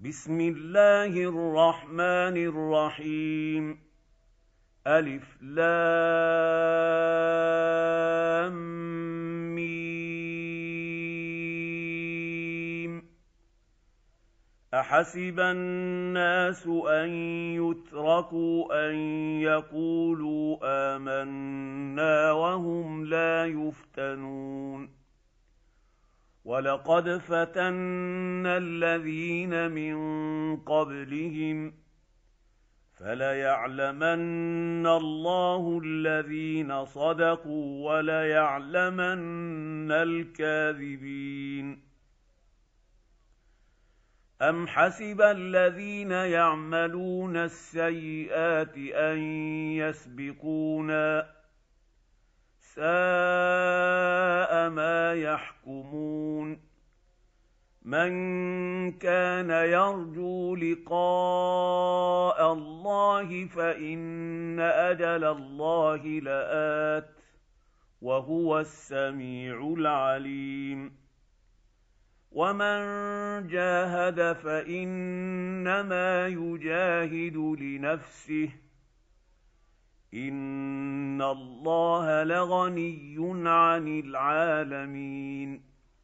بسم الله الرحمن الرحيم ألف لام ميم أحسب الناس أن يتركوا أن يقولوا آمنا وهم لا يفتنون ولقد فتنا الذين من قبلهم فليعلمن الله الذين صدقوا وليعلمن الكاذبين أم حسب الذين يعملون السيئات أن يسبقونا ساء ما يحكمون من كان يرجو لقاء الله فإن أجل الله لآت وهو السميع العليم ومن جاهد فإنما يجاهد لنفسه إن الله لغني عن العالمين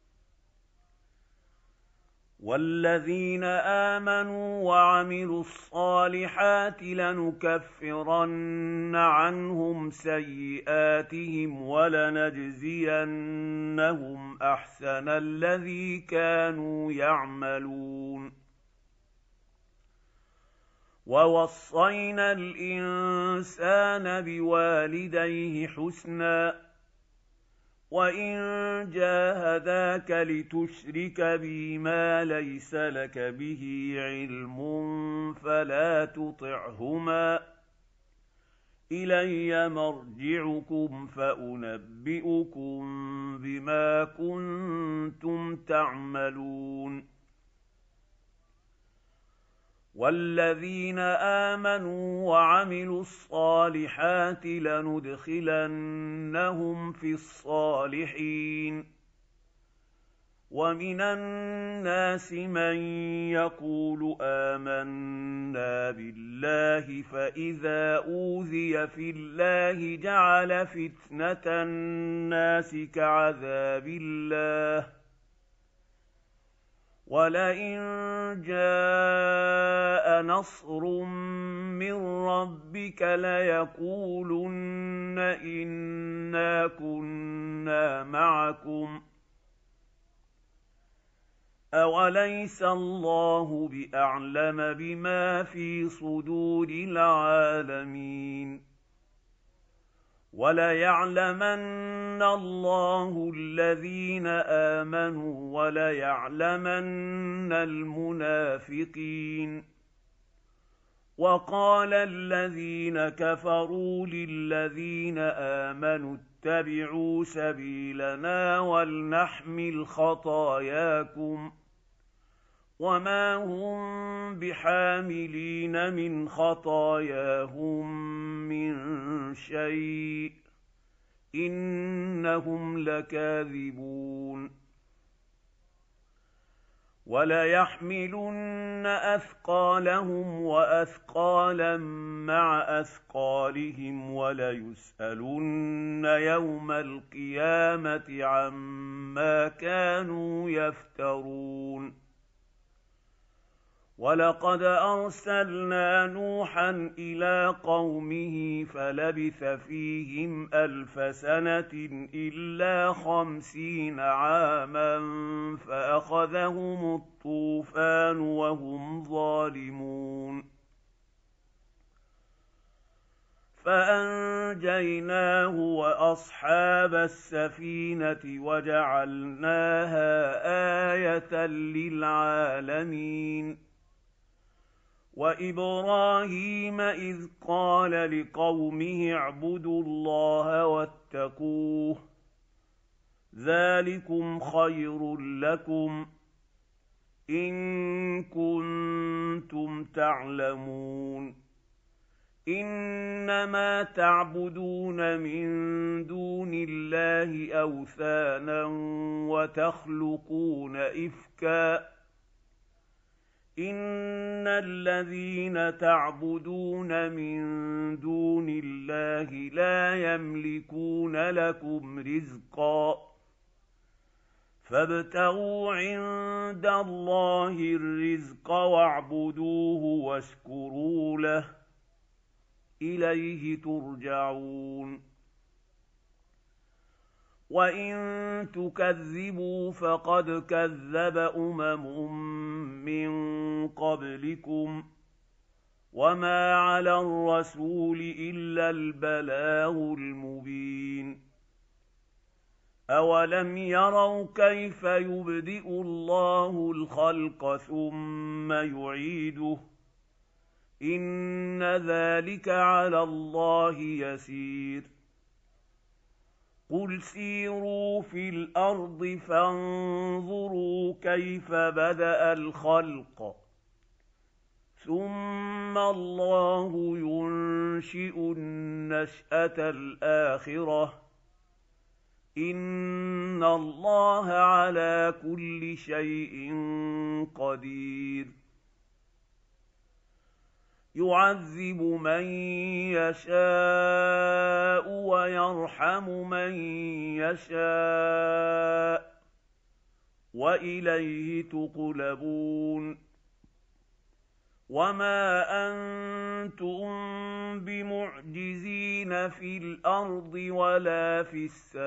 والذين آمنوا وعملوا الصالحات لنكفرن عنهم سيئاتهم ولنجزينهم أحسن الذي كانوا يعملون ووصينا الإنسان بوالديه حسنا وإن جاهداك لتشرك بي ما ليس لك به علم فلا تطعهما إلي مرجعكم فأنبئكم بما كنتم تعملون والذين آمنوا وعملوا الصالحات لندخلنهم في الصالحين ومن الناس من يقول آمنا بالله فإذا أوذي في الله جعل فتنة الناس كعذاب الله ولئن جاء نصر من ربك ليقولن إنا كنا معكم أوليس الله بأعلم بما في صدور العالمين وليعلمن الله الذين آمنوا وليعلمن المنافقين وقال الذين كفروا للذين آمنوا اتبعوا سبيلنا ولنحمل خطاياكم وما هم بحاملين من خطاياهم من شيء إنهم لكاذبون وليحملن أثقالهم وأثقالا مع أثقالهم وليسألن يوم القيامة عما كانوا يفترون ولقد أرسلنا نوحا إلى قومه فلبث فيهم 1000 سنة إلا 50 عاما فأخذهم الطوفان وهم ظالمون فأنجيناه وأصحاب السفينة وجعلناها آية للعالمين وإبراهيم إذ قال لقومه اعبدوا الله واتقوه ذلكم خير لكم إن كنتم تعلمون إنما تعبدون من دون الله أوثانا وتخلقون إفكا إن الذين تعبدون من دون الله لا يملكون لكم رزقا فابتغوا عند الله الرزق واعبدوه واشكروا له إليه ترجعون وإن تكذبوا فقد كذب من قبلكم وما على الرسول إلا البلاغ المبين أولم يروا كيف يبدئ الله الخلق ثم يعيده إن ذلك على الله يسير قل سيروا في الأرض فانظروا كيف بدأ الخلق ثم الله ينشئ النشأة الآخرة إن الله على كل شيء قدير يعذب من يشاء ويرحم من يشاء وإليه تقلبون وما أنتم بمعجزين في الأرض ولا في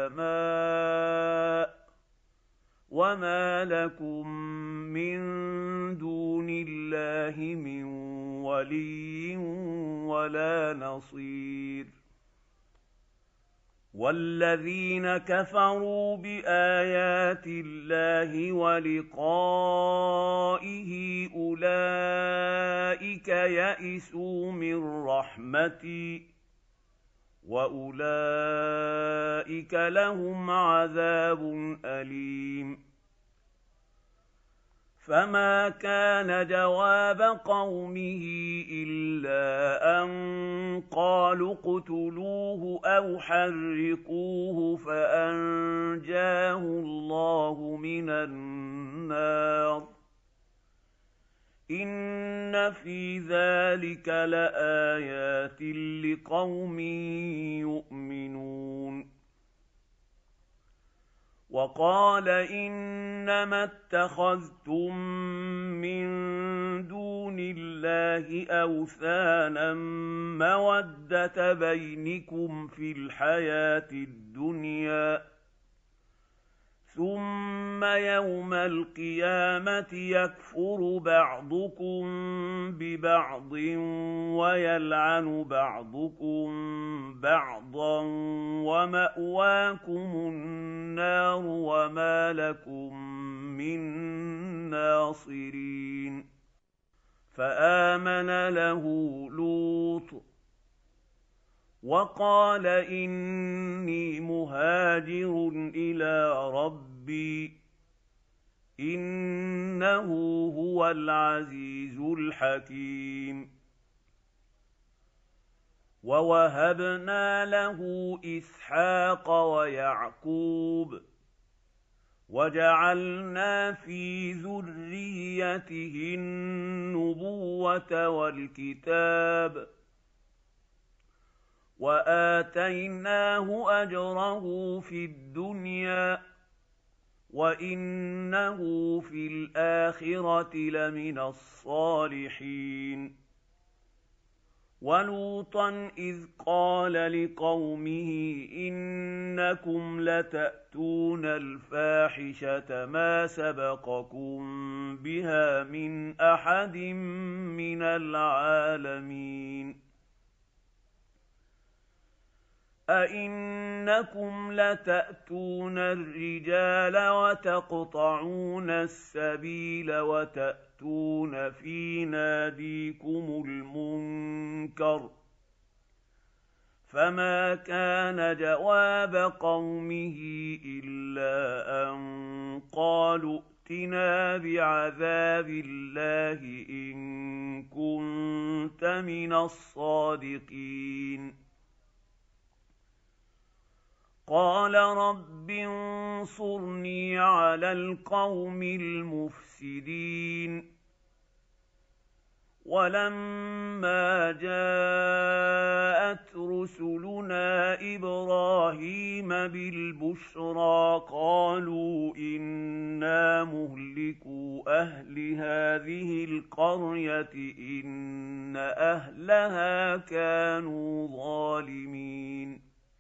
السماء وما لكم من دون الله من ولي ولا نصير والذين كفروا بآيات الله ولقائه أولئك يئسوا من رحمتي وأولئك لهم عذاب أليم فما كان جواب قومه إلا أن قالوا اقتلوه أو حرقوه فأنجاه الله من النار إن في ذلك لآيات لقوم يؤمنون وقال إنما اتخذتم من دون الله أوثانا مودة بينكم في الحياة الدنيا ثم يوم القيامة يكفر بعضكم ببعض ويلعن بعضكم بعضا ومأواكم النار وما لكم من ناصرين فآمن له لوط وقال إني مهاجر إلى ربي إنه هو العزيز الحكيم ووهبنا له إسحاق ويعقوب وجعلنا في ذريته النبوة والكتاب وآتيناه أجره في الدنيا وإنه في الآخرة لمن الصالحين ولوطا إذ قال لقومه إنكم لتأتون الفاحشة ما سبقكم بها من أحد من العالمين أئنكم لتأتون الرجال وتقطعون السبيل وتأتون في ناديكم المنكر فما كان جواب قومه إلا أن قالوا ائتنا بعذاب الله إن كنت من الصادقين قال رب انصرني على القوم المفسدين وَلَمَّا جَاءَتْ رُسُلُنَا إِبْرَاهِيمَ بِالْبُشْرَىٰ قَالُوا إِنَّا مُهْلِكُو أَهْلِ هَٰذِهِ الْقَرْيَةِ إِنَّ أَهْلَهَا كَانُوا ظَالِمِينَ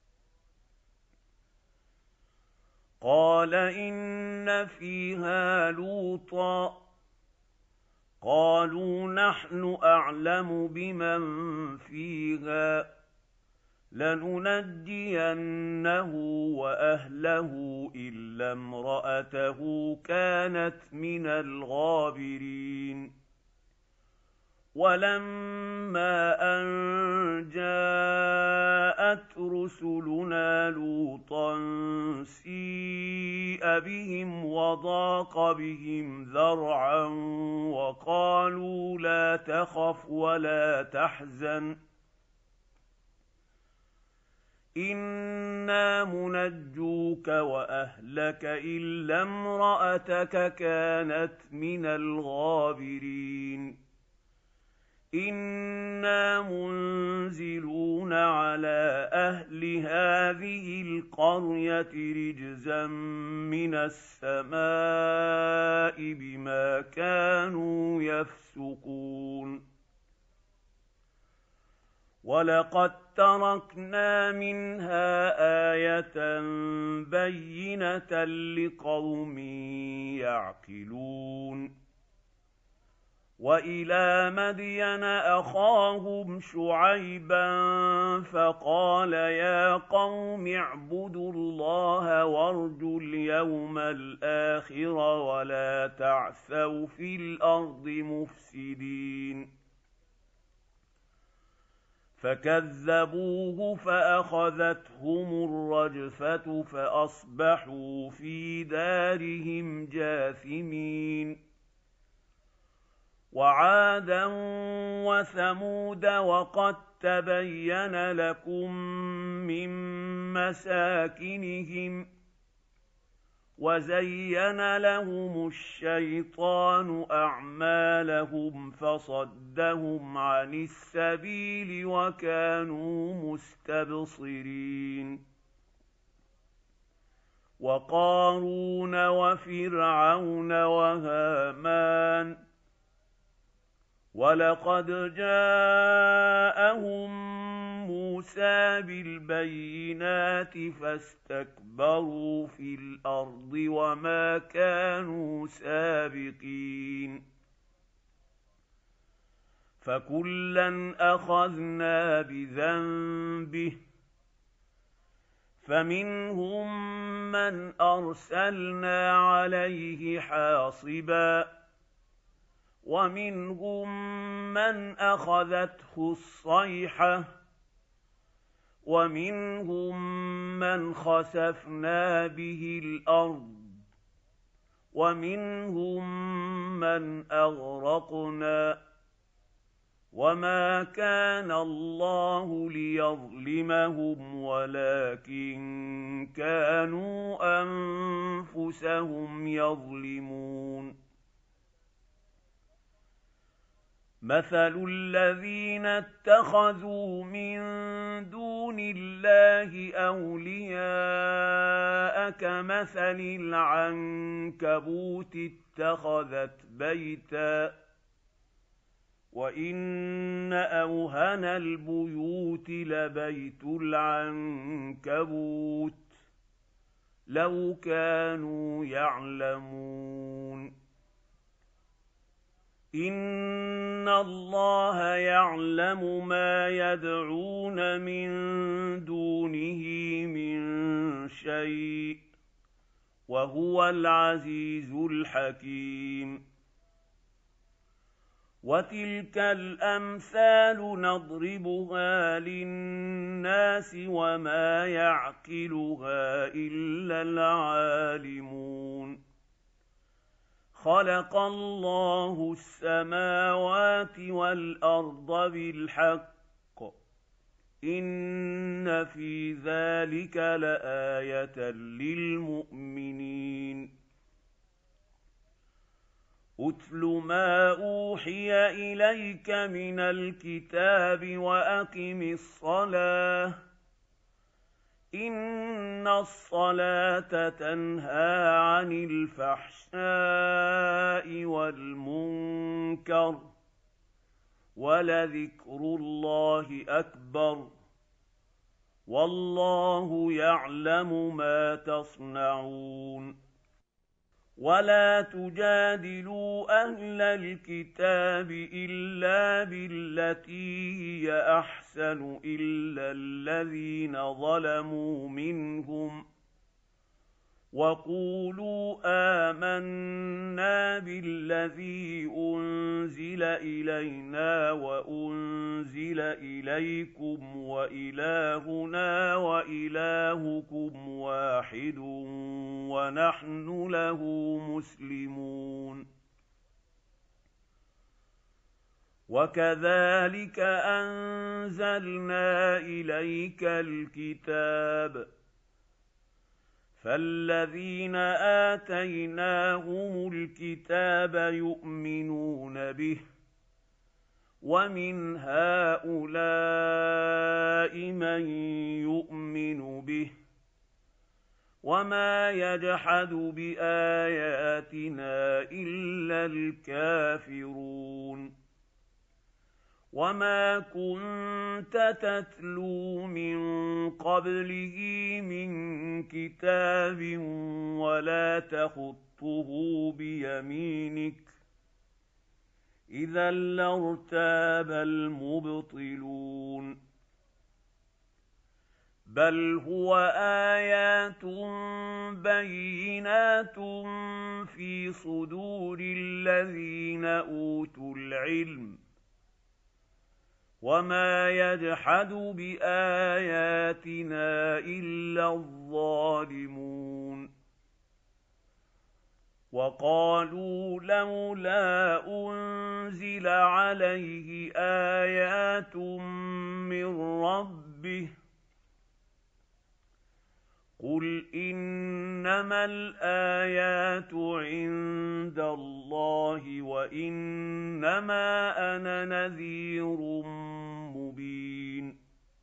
قَالَ إِنَّ فِيهَا لُوطًا قَالُوا نَحْنُ أَعْلَمُ بِمَنْ فِيهَا لَنُنَجِّيَنَّهُ وَأَهْلَهُ إِلَّا امْرَأَتَهُ كَانَتْ مِنَ الْغَابِرِينَ وَلَمَّا أَن جَاءَتْ رُسُلُنَا لُوطًا سِيءَ بِهِمْ وَضَاقَ بِهِمْ ذَرْعًا وَقَالُوا لَا تَخَفْ وَلَا تَحْزَنْ إِنَّا مُنَجُّوكَ وَأَهْلَكَ إِلَّا امْرَأَتَكَ كَانَتْ مِنَ الْغَابِرِينَ إِنَّا مُنزِلُونَ عَلَىٰ أَهْلِ هَٰذِهِ الْقَرْيَةِ رِجْزًا مِّنَ السَّمَاءِ بِمَا كَانُوا يَفْسُقُونَ وَلَقَد تَّرَكْنَا مِنْهَا آيَةً بَيِّنَةً لِّقَوْمٍ يَعْقِلُونَ وَإِلَىٰ مَدْيَنَ أَخَاهُمْ شُعَيْبًا فَقَالَ يَا قَوْمِ اعْبُدُوا اللَّهَ وَارْجُوا الْيَوْمَ الْآخِرَ وَلَا تَعْثَوْا فِي الْأَرْضِ مُفْسِدِينَ فَكَذَّبُوهُ فَأَخَذَتْهُمُ الرَّجْفَةُ فَأَصْبَحُوا فِي دَارِهِمْ جَاثِمِينَ وَعَادًا وَثَمُودَ وَقَد تَّبَيَّنَ لَكُم مِّن مَّسَاكِنِهِمْ وَزَيَّنَ لَهُمُ الشَّيْطَانُ أَعْمَالَهُمْ فَصَدَّهُمْ عَنِ السَّبِيلِ وَكَانُوا مُسْتَبْصِرِينَ وَقَارُونَ وَفِرْعَوْنَ وَهَامَانَ وَلَقَدْ جَاءَهُم مُّوسَىٰ بِالْبَيِّنَاتِ فَاسْتَكْبَرُوا فِي الْأَرْضِ وَمَا كَانُوا سَابِقِينَ فَكُلًّا أَخَذْنَا بِذَنبِهِ فَمِنْهُم مَّنْ أَرْسَلْنَا عَلَيْهِ حَاصِبًا وَمِنْهُم مَّنْ أَخَذَتْهُ الصَّيْحَةُ وَمِنْهُم مَّنْ خَسَفْنَا بِهِ الْأَرْضَ وَمِنْهُم مَّنْ أَغْرَقْنَا وَمَا كَانَ اللَّهُ لِيَظْلِمَهُمْ وَلَٰكِن كَانُوا أَنفُسَهُمْ يَظْلِمُونَ مَثَلُ الَّذِينَ اتَّخَذُوا مِن دُونِ اللَّهِ أَوْلِيَاءَ كَمَثَلِ الْعَنكَبُوتِ اتَّخَذَتْ بَيْتًا وَإِنَّ أَوْهَنَ الْبُيُوتِ لَبَيْتُ الْعَنكَبُوتِ لَوْ كَانُوا يَعْلَمُونَ إِنَّ اللَّهَ يَعْلَمُ مَا يَدْعُونَ مِن دُونِهِ مِن شَيْءٍ وَهُوَ الْعَزِيزُ الْحَكِيمُ وَتِلْكَ الْأَمْثَالُ نَضْرِبُهَا لِلنَّاسِ وَمَا يَعْقِلُهَا إِلَّا الْعَالِمُونَ خَلَقَ اللَّهُ السَّمَاوَاتِ وَالْأَرْضَ بِالْحَقِّ ۚ إِنَّ فِي ذَٰلِكَ لَآيَةً، لَآيَةً لِّلْمُؤْمِنِينَ. اتل ما اوحي اليك من الكتاب واقم الصلاه ان الصلاه تنهى عن الفحشاء والمنكر ولذكر الله اكبر والله يعلم ما تصنعون ولا تجادلوا اهل الكتاب الا بالتي هي احسن الا الذين ظلموا منهم وقولوا آمنا بالذي أنزل إلينا وأنزل إليكم وإلهنا وإلهكم واحد ونحن له مسلمون وكذلك أنزلنا إليك الكتاب فالذين آتيناهم الكتاب يؤمنون به ومن هؤلاء من يؤمن به وما يجحد بآياتنا إلا الكافرون وما كنت تتلو من قبله من كتاب ولا تخطه بيمينك إذا لارتاب المبطلون بل هو آيات بينات في صدور الذين أوتوا العلم وما يجحد بآياتنا إلا الظالمون وقالوا لولا أنزل عليه آيات من ربه قل إنما الآيات عند الله وإنما أنا نذير مبين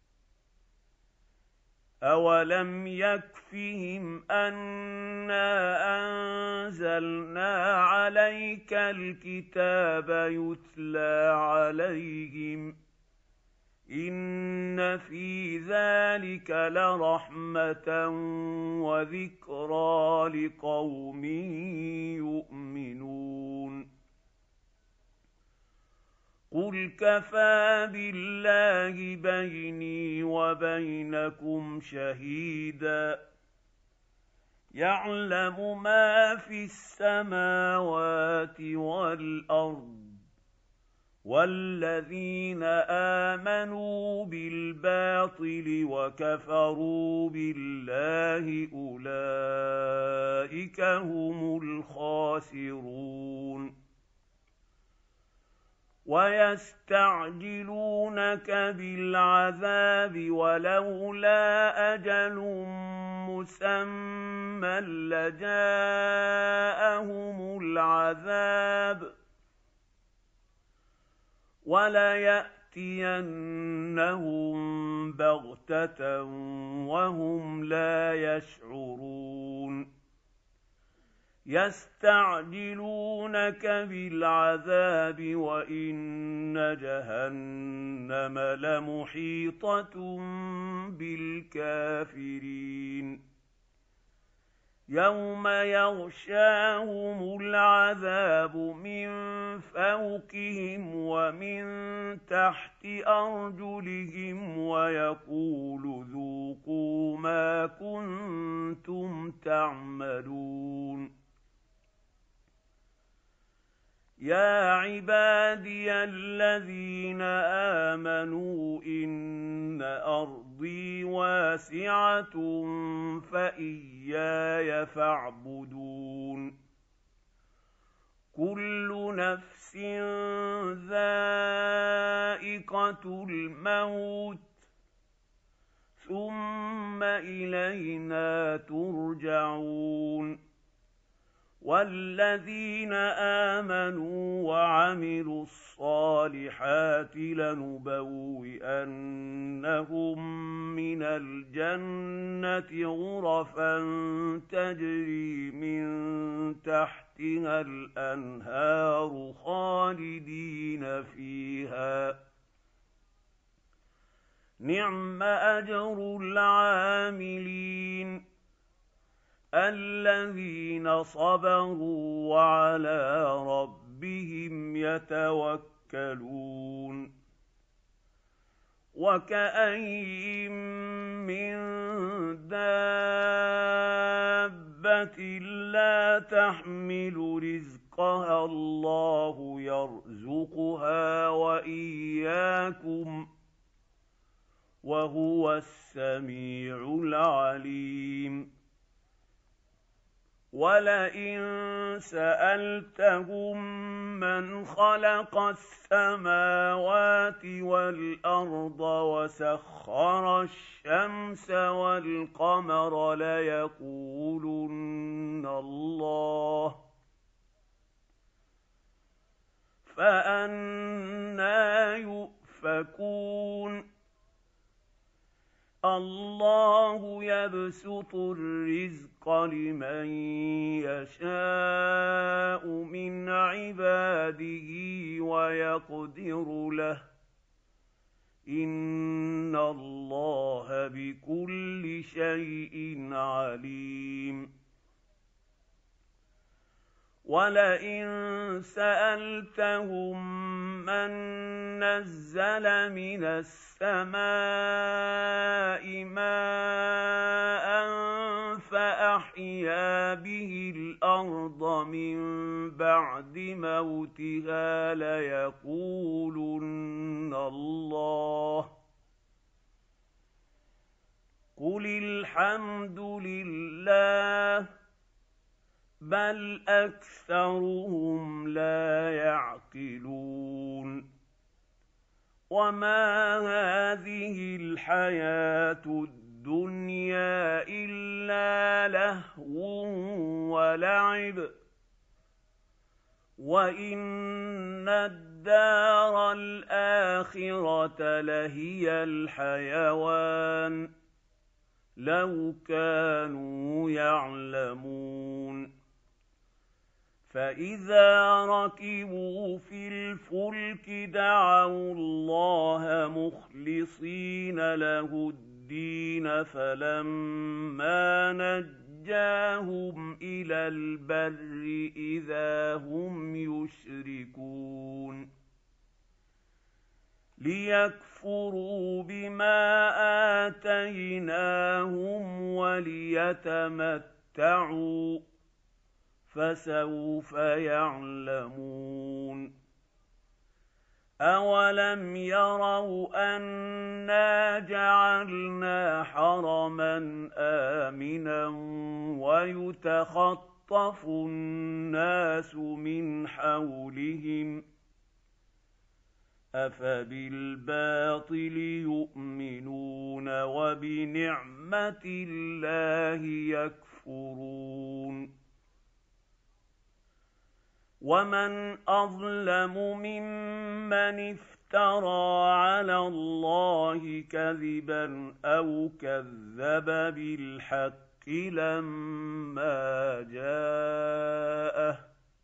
أولم يكفهم أنا أنزلنا عليك الكتاب يتلى عليهم إن في ذلك لرحمة وذكرى لقوم يؤمنون قل كفى بالله بيني وبينكم شهيدا يعلم ما في السماوات والأرض والذين آمنوا بالباطل وكفروا بالله أولئك هم الخاسرون ويستعجلونك بالعذاب ولولا أجل مسمى لجاءهم العذاب وليأتينهم بغتة وهم لا يشعرون يستعجلونك بالعذاب وإن جهنم لمحيطة بالكافرين يوم يغشاهم العذاب من فوقهم ومن تحت أرجلهم ويقول ذوقوا ما كنتم تعملون يا عبادي الذين آمنوا إن أرضي واسعة فإياي فاعبدون كل نفس ذائقة الموت ثم إلينا ترجعون وَالَّذِينَ آمَنُوا وَعَمِلُوا الصَّالِحَاتِ لَنُبَوِّئَنَّهُم مِّنَ الْجَنَّةِ غُرَفًا تَجْرِي مِن تَحْتِهَا الْأَنْهَارُ خَالِدِينَ فِيهَا ۚ نِعْمَ أَجْرُ الْعَامِلِينَ الَّذِينَ صَبَرُوا وَعَلَىٰ رَبِّهِمْ يَتَوَكَّلُونَ وَكَأَيِّن مِّن دَابَّةٍ لَّا تَحْمِلُ رِزْقَهَا اللَّهُ يَرْزُقُهَا وَإِيَّاكُمْ ۚ وَهُوَ السَّمِيعُ الْعَلِيمُ وَلَئِن سَأَلْتَهُم مَّنْ خَلَقَ السَّمَاوَاتِ وَالْأَرْضَ وَسَخَّرَ الشَّمْسَ وَالْقَمَرَ لَيَقُولُنَّ اللَّهُ ۖ فَأَنَّىٰ يُؤْفَكُونَ اللَّهُ يَبْسُطُ الرِّزْقَ لِمَن يَشَاءُ مِنْ عِبَادِهِ وَيَقْدِرُ لَهُ ۚ إِنَّ اللَّهَ بِكُلِّ شَيْءٍ عَلِيمٌ وَلَئِن سَأَلْتَهُم مَّن نَّزَّلَ مِنَ السَّمَاءِ مَاءً فَأَحْيَا بِهِ الْأَرْضَ مِن بَعْدِ مَوْتِهَا لَيَقُولُنَّ اللَّهُ ۚ قُلِ الْحَمْدُ لِلَّهِ ۚ بَلْ أَكْثَرُهُمْ لَا يَعْقِلُونَ وَمَا هَٰذِهِ الْحَيَاةُ الدُّنْيَا إِلَّا لَهْوٌ وَلَعِبٌ ۚ وَإِنَّ الدَّارَ الْآخِرَةَ لَهِيَ الْحَيَوَانُ ۚ لَوْ كَانُوا يَعْلَمُونَ فَإِذَا رَكِبُوا فِي الْفُلْكِ دَعَوُا اللَّهَ مُخْلِصِينَ لَهُ الدِّينَ فَلَمَّا نَجَّاهُمْ إِلَى الْبَرِّ إِذَا هُمْ يُشْرِكُونَ لِيَكْفُرُوا بِمَا آتَيْنَاهُمْ وَلِيَتَمَتَّعُوا ۖ فَسَوْفَ يَعْلَمُونَ أَوَلَمْ يَرَوْا أَنَّا جَعَلْنَا حَرَمًا آمِنًا وَيُتَخَطَّفُ النَّاسُ مِنْ حَوْلِهِمْ ۚ أَفَبِالْبَاطِلِ يُؤْمِنُونَ وَبِنِعْمَةِ اللَّهِ يَكْفُرُونَ وَمَنْ أَظْلَمُ مِمَّنِ افْتَرَىٰ عَلَى اللَّهِ كَذِبًا أَوْ كَذَّبَ بِالْحَقِّ لَمَّا جَاءَهُ ۚ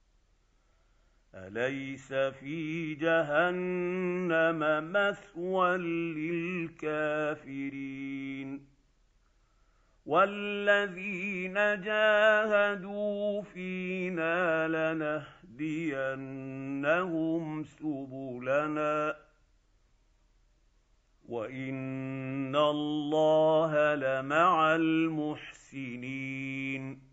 أَلَيْسَ فِي جَهَنَّمَ مَثْوًى لِّلْكَافِرِينَ وَالَّذِينَ جَاهَدُوا فِينَا لَنَهْدِيَنَّهُمْ سُبُلَنَا ۚ وَإِنَّ اللَّهَ لَمَعَ الْمُحْسِنِينَ